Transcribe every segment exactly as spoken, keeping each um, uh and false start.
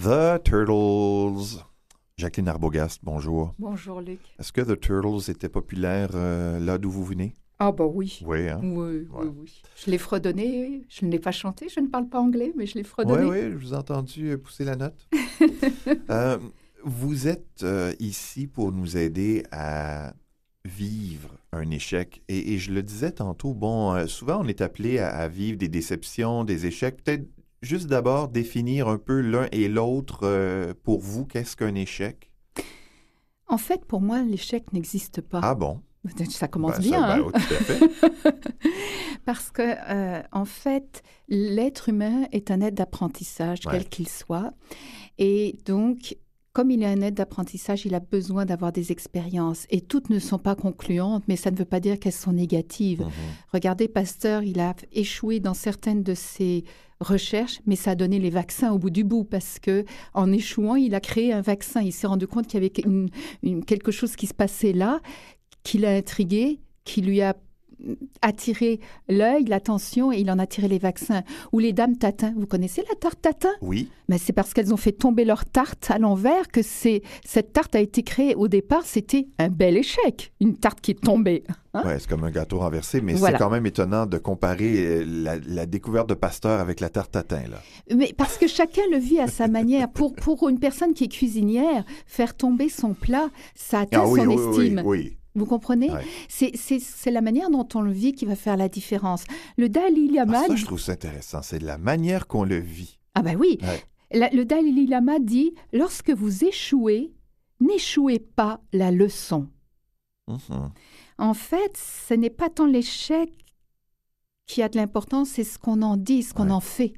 The Turtles. Jacqueline Arbogast, bonjour. Bonjour, Luc. Est-ce que The Turtles était populaire euh, là d'où vous venez? Ah bah oui. Oui, hein? Oui, Ouais. oui, oui. Je l'ai fredonné, je ne l'ai pas chanté, je ne parle pas anglais, mais je l'ai fredonné. Oui, oui, je vous ai entendu euh, pousser la note. euh, vous êtes euh, ici pour nous aider à vivre un échec. Et, et je le disais tantôt, bon, euh, souvent on est appelé à, à vivre des déceptions, des échecs. Peut-être juste d'abord définir un peu l'un et l'autre euh, pour vous, qu'est-ce qu'un échec? En fait, pour moi, l'échec n'existe pas. Ah bon? Ça commence Ben, bien, ça, ben, hein? oui, tout à fait. Parce que, euh, en fait, l'être humain est un être d'apprentissage, Ouais. quel qu'il soit. Et donc, comme il est un être d'apprentissage, il a besoin d'avoir des expériences. Et toutes ne sont pas concluantes, mais ça ne veut pas dire qu'elles sont négatives. Mhm. Regardez, Pasteur, il a échoué dans certaines de ses recherches, mais ça a donné les vaccins au bout du bout, parce que en échouant, il a créé un vaccin. Il s'est rendu compte qu'il y avait une- une- quelque chose qui se passait là, qui l'a intrigué, qui lui a attiré l'œil, l'attention, et il en a tiré les vaccins. Ou les dames tatin. Vous connaissez la tarte tatin? Oui. Mais c'est parce qu'elles ont fait tomber leur tarte à l'envers que c'est, cette tarte a été créée. Au départ, c'était un bel échec, une tarte qui est tombée. Hein? Ouais, c'est comme un gâteau renversé, mais Voilà. c'est quand même étonnant de comparer euh, la, la découverte de Pasteur avec la tarte tatin, là. Mais parce que chacun le vit à sa manière. Pour, pour une personne qui est cuisinière, faire tomber son plat, ça atteint Ah oui, son oui, estime. oui, oui. Vous comprenez? Ouais. C'est, c'est, c'est la manière dont on le vit qui va faire la différence. Le Dalai Lama... Ah, ça, je trouve ça intéressant. C'est de la manière qu'on le vit. Ah ben oui, Ouais. La- le Dalai Lama dit, lorsque vous échouez, n'échouez pas la leçon. Mhm. En fait, ce n'est pas tant l'échec qui a de l'importance, c'est ce qu'on en dit, ce qu'on Ouais. en fait.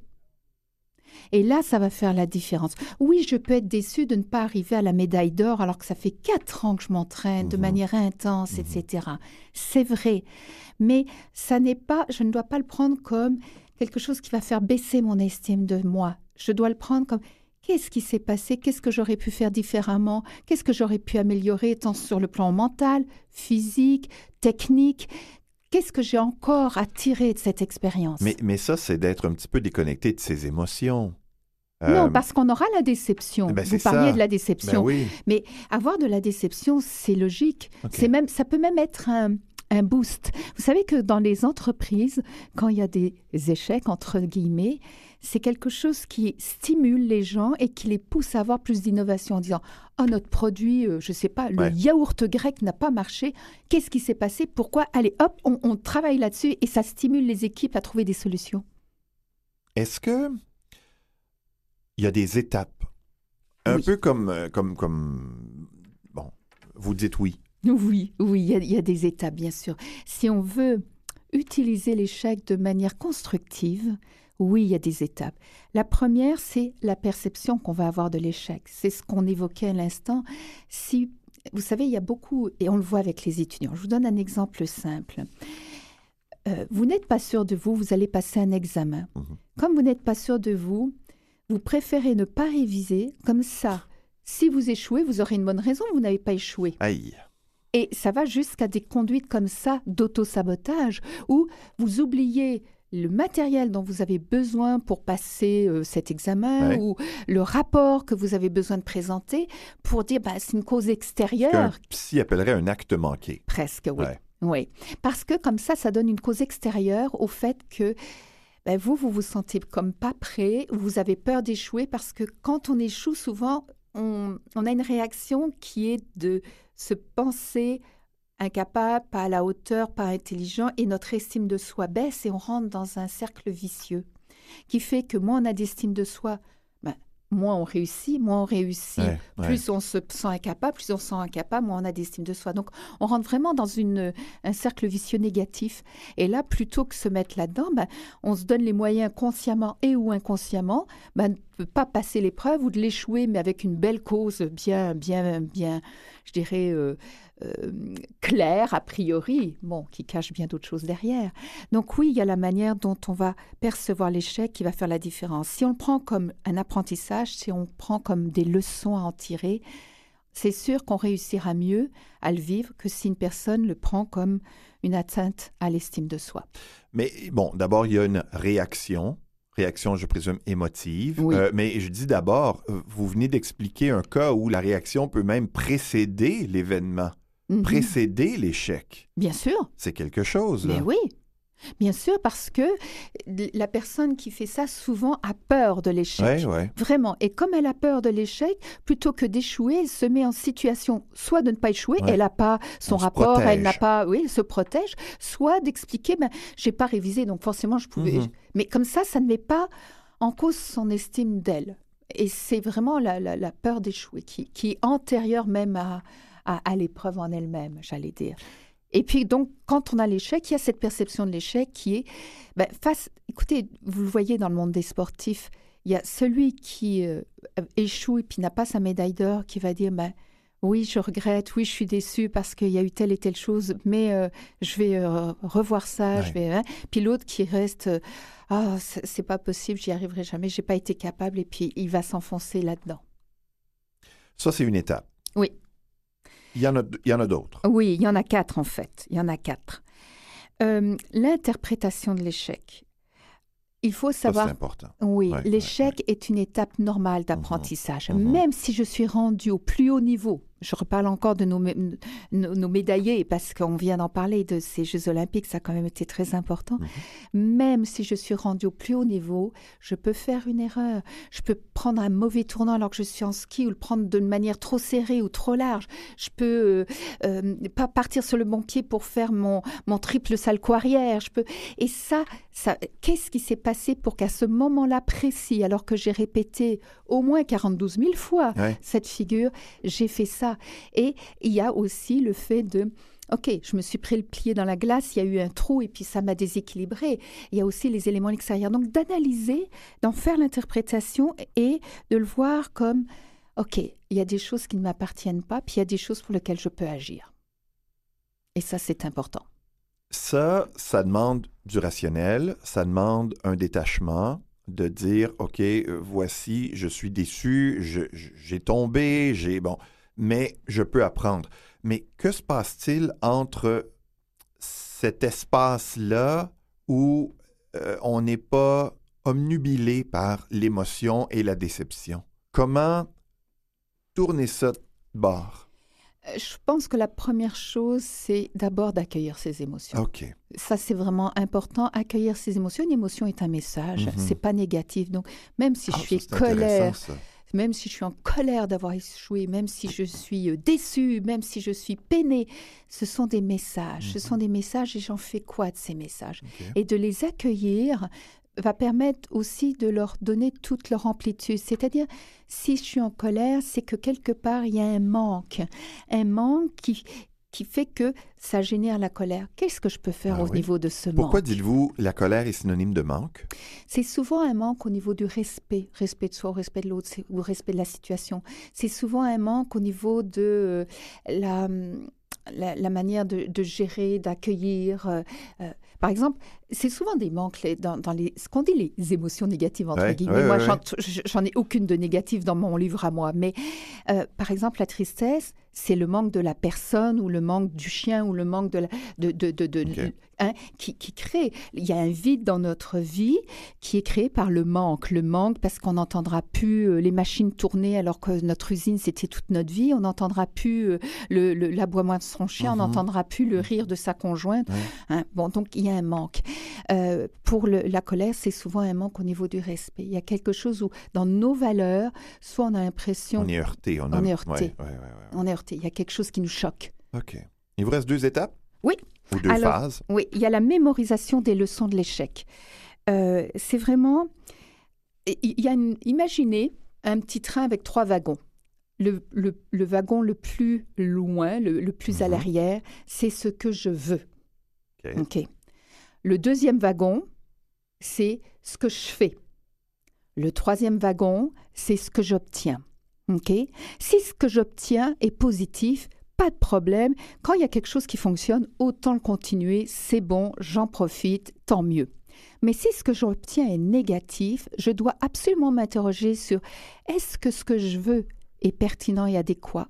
Et là, ça va faire la différence. Oui, je peux être déçue de ne pas arriver à la médaille d'or alors que ça fait quatre ans que je m'entraîne de Mhm. manière intense, Mhm. et cetera. C'est vrai. Mais ça n'est pas, je ne dois pas le prendre comme quelque chose qui va faire baisser mon estime de moi. Je dois le prendre comme qu'est-ce qui s'est passé, qu'est-ce que j'aurais pu faire différemment, qu'est-ce que j'aurais pu améliorer tant sur le plan mental, physique, technique. Qu'est-ce que j'ai encore à tirer de cette expérience? Mais, mais ça, c'est d'être un petit peu déconnecté de ses émotions. Euh, Non, parce qu'on aura la déception. ben, Vous c'est parliez ça. de la ben déception. oui. Mais avoir de la déception, c'est logique. OK. C'est même, ça peut même être un, un boost. Vous savez que dans les entreprises, quand il y a des échecs, entre guillemets, c'est quelque chose qui stimule les gens et qui les pousse à avoir plus d'innovation en disant « Oh, notre produit, euh, je ne sais pas, le Ouais. yaourt grec n'a pas marché. Qu'est-ce qui s'est passé? Pourquoi? Allez, hop, on, on travaille là-dessus et ça stimule les équipes à trouver des solutions. Est-ce que il y a des étapes? Un Oui. peu comme, euh, comme, comme... Bon, vous dites oui. Oui, oui, il y, a- il y a des étapes, bien sûr. Si on veut utiliser l'échec de manière constructive, oui, il y a des étapes. La première, c'est la perception qu'on va avoir de l'échec. C'est ce qu'on évoquait à l'instant. Si, vous savez, il y a beaucoup, et on le voit avec les étudiants. Je vous donne un exemple simple. Euh, vous n'êtes pas sûr de vous, vous allez passer un examen. Mhm. Comme vous n'êtes pas sûr de vous, vous préférez ne pas réviser. Comme ça, si vous échouez, vous aurez une bonne raison, vous n'avez pas échoué. Aïe. Et ça va jusqu'à des conduites comme ça d'auto-sabotage, où vous oubliez le matériel dont vous avez besoin pour passer euh, cet examen, Ouais. ou le rapport que vous avez besoin de présenter, pour dire bah, c'est une cause Qu'un extérieure. psy appellerait un acte manqué. Presque, oui. Ouais. Oui. Parce que comme ça, ça donne une cause extérieure au fait que ben, vous, vous vous sentez comme pas prêt, vous avez peur d'échouer, parce que quand on échoue, souvent, on, on a une réaction qui est de se penser incapable, pas à la hauteur, pas intelligent, et notre estime de soi baisse et on rentre dans un cercle vicieux qui fait que moins on a d'estime de soi, ben, moins on réussit, moins on réussit, Ouais, ouais. plus on se sent incapable, plus on se sent incapable, moins on a d'estime de soi. Donc, on rentre vraiment dans une, un cercle vicieux négatif. Et là, plutôt que se mettre là-dedans, ben, on se donne les moyens consciemment et ou inconsciemment ben, de ne pas passer l'épreuve ou de l'échouer, mais avec une belle cause bien, bien, bien, je dirais, euh, euh, claire a priori, bon, qui cache bien d'autres choses derrière. Donc oui, il y a la manière dont on va percevoir l'échec qui va faire la différence. Si on le prend comme un apprentissage, si on le prend comme des leçons à en tirer, c'est sûr qu'on réussira mieux à le vivre que si une personne le prend comme une atteinte à l'estime de soi. Mais bon, d'abord, il y a une réaction. réaction, je présume, émotive. Oui. Euh, mais je dis d'abord, vous venez d'expliquer un cas où la réaction peut même précéder l'événement, Mm-hmm. précéder l'échec. Bien sûr. C'est quelque chose, là. Mais oui. Bien sûr, parce que la personne qui fait ça, souvent, a peur de l'échec. Oui, oui. Vraiment. Et comme elle a peur de l'échec, plutôt que d'échouer, elle se met en situation soit de ne pas échouer, Ouais. elle n'a pas son On se rapport, protège. elle n'a pas... Oui, elle se protège. Soit d'expliquer, ben, je n'ai pas révisé, donc forcément, je pouvais... Mhm. Mais comme ça, ça ne met pas en cause son estime d'elle. Et c'est vraiment la, la, la peur d'échouer qui, qui est antérieure même à, à, à l'épreuve en elle-même, j'allais dire. Et puis, donc, quand on a l'échec, il y a cette perception de l'échec qui est... Ben, face, écoutez, vous le voyez dans le monde des sportifs, il y a celui qui euh, échoue et puis n'a pas sa médaille d'or qui va dire ben, « Oui, je regrette, oui, je suis déçu parce qu'il y a eu telle et telle chose, mais euh, je vais euh, revoir ça. Ouais. Je vais, hein. » Puis l'autre qui reste euh, « Ah, c'est, c'est pas possible, j'y arriverai jamais, j'ai pas été capable. » Et puis, il va s'enfoncer là-dedans. Ça, c'est une étape. Oui. Il y en a, il y en a d'autres. Oui, il y en a quatre en fait. Il y en a quatre. Euh, l'interprétation de l'échec. Il faut Ça, savoir... c'est important. Oui, Ouais, l'échec ouais, est une étape normale d'apprentissage. Mhm. Même si je suis rendue au plus haut niveau, je reparle encore de nos, mé- nos, nos médaillés, parce qu'on vient d'en parler de ces Jeux olympiques, ça a quand même été très important. Mhm. Même si je suis rendue au plus haut niveau, je peux faire une erreur. Je peux prendre un mauvais tournant alors que je suis en ski, ou le prendre d'une manière trop serrée ou trop large. Je peux euh, euh, pas partir sur le bon pied pour faire mon, mon triple salto arrière. Je peux... Et ça, ça, qu'est-ce qui s'est passé pour qu'à ce moment-là précis, alors que j'ai répété au moins quarante-douze mille fois Ouais. cette figure, j'ai fait ça. Et il y a aussi le fait de... OK, je me suis pris le pied dans la glace, il y a eu un trou et puis ça m'a déséquilibré. Il y a aussi les éléments extérieurs. Donc d'analyser, d'en faire l'interprétation et de le voir comme, OK, il y a des choses qui ne m'appartiennent pas, puis il y a des choses pour lesquelles je peux agir. Et ça, c'est important. Ça, ça demande du rationnel, ça demande un détachement, de dire, OK, euh, voici, je suis déçu, je, je- j'ai tombé, j'ai... Bon, mais je peux apprendre. Mais que se passe-t-il entre cet espace-là où euh, on n'est pas omnubilé par l'émotion et la déception? Comment tourner ça de bord? Euh, Je pense que la première chose, c'est d'abord d'accueillir ses émotions. OK. Ça, c'est vraiment important, accueillir ses émotions. Une émotion est un message, Mhm. c'est pas négatif. Donc, même si Ah, je suis ça, c'est intéressant, colère, ça. même si je suis en colère d'avoir échoué, même si je suis euh, déçue, même si je suis peinée, ce sont des messages. Ce Mhm. sont des messages et j'en fais quoi de ces messages? OK. Et de les accueillir va permettre aussi de leur donner toute leur amplitude. C'est-à-dire, si je suis en colère, c'est que quelque part, il y a un manque. Un manque qui, qui fait que ça génère la colère. Qu'est-ce que je peux faire Ah au oui? niveau de ce Pourquoi manque? dites-vous la colère est synonyme de manque? C'est souvent un manque au niveau du respect, respect de soi, respect de l'autre, c'est- ou respect de la situation. C'est souvent un manque au niveau de euh, la, la, la manière de, de gérer, d'accueillir. euh, euh, par exemple, c'est souvent des manques les- dans, dans les, ce qu'on dit les émotions négatives, entre Ouais, guillemets. ouais, Moi, ouais, j'en, ouais. j'en ai aucune de négative dans mon livre à moi. Mais euh, par exemple, la tristesse, c'est le manque de la personne ou le manque du chien ou le manque de la, de, de, de, de- Ok. hein, qui, qui crée. Il y a un vide dans notre vie qui est créé par le manque. Le manque parce qu'on n'entendra plus euh, les machines tourner alors que notre usine, c'était toute notre vie. On n'entendra plus euh, le, le- l'aboiement de son chien. Mhm. On n'entendra plus le rire de sa conjointe. Ouais. Hein, bon, donc, il y a un manque. Euh, pour le- la colère, c'est souvent un manque au niveau du respect. Il y a quelque chose où, dans nos valeurs, soit on a l'impression... On est heurté. On, a... On est heurté. Ouais, ouais, ouais, ouais. On est heurté. Il y a quelque chose qui nous choque. OK. Il vous reste deux étapes? Oui. Ou deux Alors, phases? Oui, il y a la mémorisation des leçons de l'échec. Euh, c'est vraiment... Il y a une... Imaginez un petit train avec trois wagons. Le, le- le wagon le plus loin, le, le plus à Mhm. l'arrière, c'est ce que je veux. OK. OK. Le deuxième wagon, c'est ce que je fais. Le troisième wagon, c'est ce que j'obtiens. OK? Si ce que j'obtiens est positif, pas de problème. Quand il y a quelque chose qui fonctionne, autant le continuer. C'est bon, j'en profite, tant mieux. Mais si ce que j'obtiens est négatif, je dois absolument m'interroger sur est-ce que ce que je veux est pertinent et adéquat?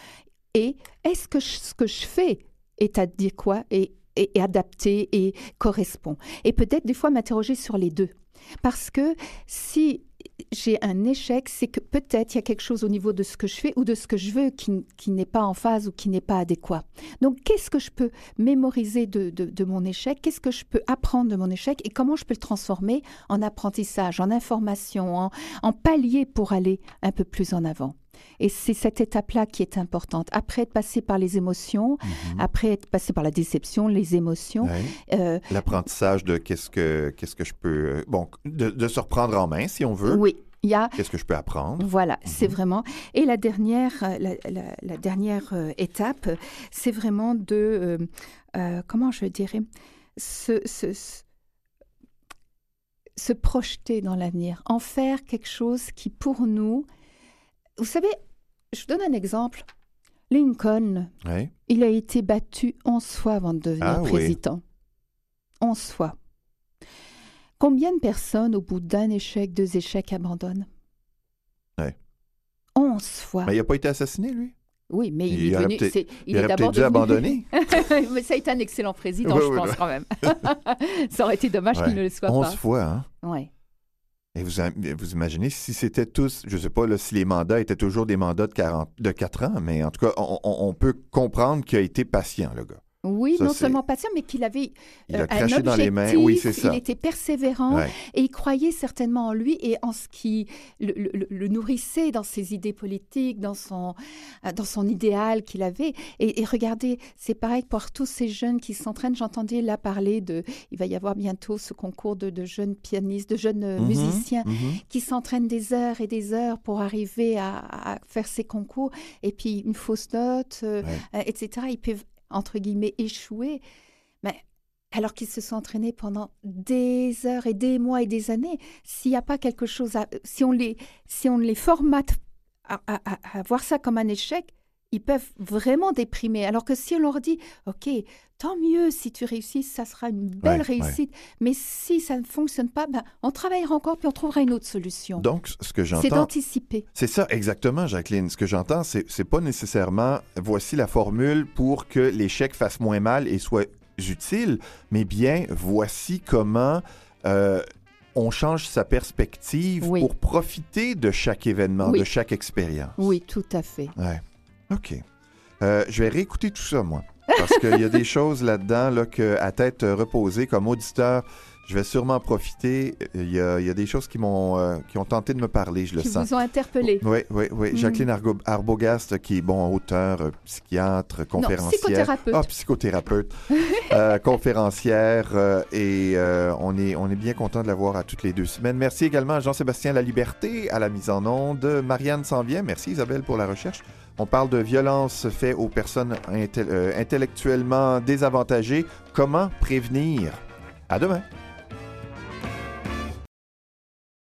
Et est-ce que je- ce que je fais est adéquat et, et- et adapté et correspond? Et peut-être des fois m'interroger sur les deux. Parce que si j'ai un échec, c'est que peut-être il y a quelque chose au niveau de ce que je fais ou de ce que je veux qui, qui n'est pas en phase ou qui n'est pas adéquat. Donc, qu'est-ce que je peux mémoriser de, de, de mon échec? Qu'est-ce que je peux apprendre de mon échec? Et comment je peux le transformer en apprentissage, en information, en, en palier pour aller un peu plus en avant? Et c'est cette étape-là qui est importante. Après être passé par les émotions, mm-hmm. après être passé par la déception, les émotions. Ouais. Euh, L'apprentissage de qu'est-ce que, qu'est-ce que je peux... Bon, de, de se reprendre en main, si on veut. Oui. Il y a, qu'est-ce que je peux apprendre? Voilà, mm-hmm. c'est vraiment... Et la dernière, la, la, la dernière euh, étape, c'est vraiment de... Euh, euh, comment je dirais? Se, se, se, se projeter dans l'avenir. En faire quelque chose qui, pour nous... Vous savez, je vous donne un exemple. Lincoln, oui. il a été battu onze fois avant de devenir ah, président. Oui. onze fois. Combien de personnes, au bout d'un échec, deux échecs, abandonnent? Oui. onze fois. Mais il n'a pas été assassiné, lui? Oui, mais il, il est venu... C'est, il, il est d'abord dû abandonner. Mais ça a été un excellent président, oui, je oui, pense, oui. quand même. Ça aurait été dommage ouais. qu'il ne le soit onze pas. fois, hein? Oui. Et vous, vous imaginez si c'était tous, je ne sais pas là, si les mandats étaient toujours des mandats de, quarante, de quatre ans, mais en tout cas, on, on, on peut comprendre qu'il a été patient, le gars. Oui, ça, non c'est... seulement patient, mais qu'il avait il euh, a craché un dans les mains. Oui, c'est ça. Il était persévérant ouais. et il croyait certainement en lui et en ce qui le, le, le nourrissait dans ses idées politiques, dans son, dans son idéal qu'il avait. Et, et regardez, c'est pareil pour tous ces jeunes qui s'entraînent. J'entendais là parler de... Il va y avoir bientôt ce concours de, de jeunes pianistes, de jeunes mm-hmm, musiciens mm-hmm. qui s'entraînent des heures et des heures pour arriver à, à faire ces concours. Et puis, une fausse note, euh, ouais. euh, et cetera. Ils peuvent entre guillemets, échouer, mais alors qu'ils se sont entraînés pendant des heures et des mois et des années, s'il n'y a pas quelque chose à... Si on les, si on les formate à, à, à voir ça comme un échec, ils peuvent vraiment déprimer. Alors que si on leur dit, OK, tant mieux si tu réussis, ça sera une belle ouais, réussite. Ouais. Mais si ça ne fonctionne pas, ben, on travaillera encore puis on trouvera une autre solution. Donc, ce que j'entends... C'est d'anticiper. C'est ça, exactement, Jacqueline. Ce que j'entends, c'est, c'est pas nécessairement voici la formule pour que l'échec fasse moins mal et soit utile, mais bien voici comment... Euh, on change sa perspective oui. pour profiter de chaque événement, oui. de chaque expérience. Oui, tout à fait. Ouais. OK. Euh, je vais réécouter tout ça, moi. Parce qu'il y a des choses là-dedans là, que, à tête reposée, comme auditeur, je vais sûrement profiter. Il y a, il y a des choses qui m'ont euh, qui ont tenté de me parler, je le qui sens. Qui vous ont interpellé. Oui, oui, oui. Mm. Jacqueline Argo- Arbogast, qui est, bon, auteur, psychiatre, conférencière. Non, psychothérapeute. Ah, psychothérapeute. euh, conférencière. Euh, et euh, on, est, on est bien content de la voir à toutes les deux semaines. Merci également à Jean-Sébastien Laliberté, à la mise en onde. Marianne Sanvien. Merci Isabelle pour la recherche. On parle de violence faite aux personnes intel- euh, intellectuellement désavantagées. Comment prévenir? À demain.